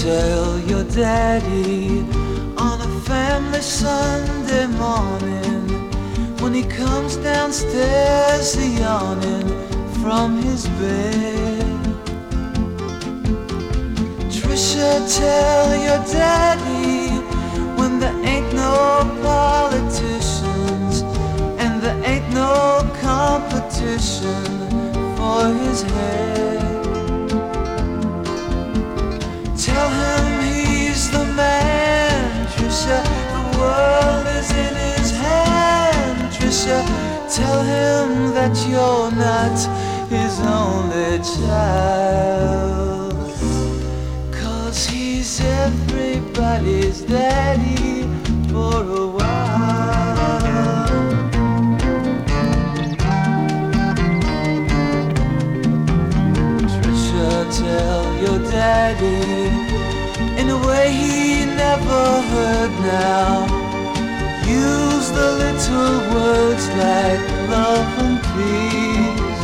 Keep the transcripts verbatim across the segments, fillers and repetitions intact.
tell your daddy on a family Sunday morning when he comes downstairs yawning from his bed. Trisha, tell your daddy when there ain't no politicians and there ain't no competition for his head. Tell him he's the man, Trisha, the world is in his hand, Trisha. Tell him that you're not his only child, 'cause he's everybody's daddy for a while. Trisha, tell your daddy in a way he never heard now. Use the little words like love and peace.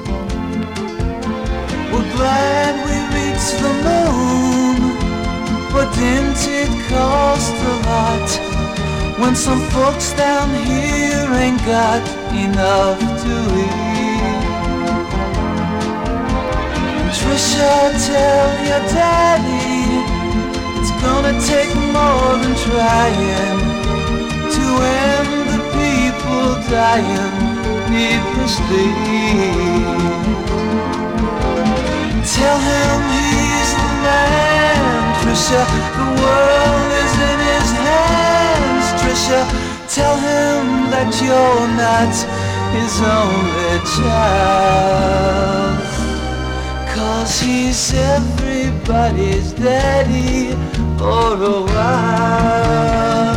We're glad we reached the moon, but didn't it cost a lot when some folks down here ain't got enough to eat? Trisha, tell your daddy it's gonna take more than trying to end the people dying needlessly. Tell him he's the man, Trisha, the world is in his hands, Trisha. Tell him that you're not his only child, 'cause he's everybody's daddy for a while.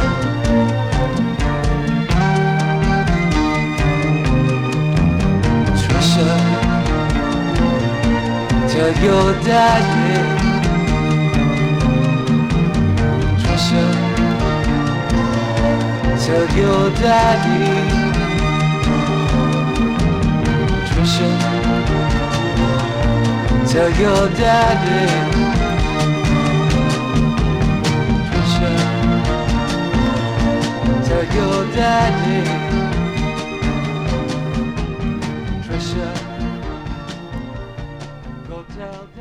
Trisha, tell your daddy, Trisha, tell your daddy, Trisha, tell your daddy, Trisha, tell your daddy, Trisha, go tell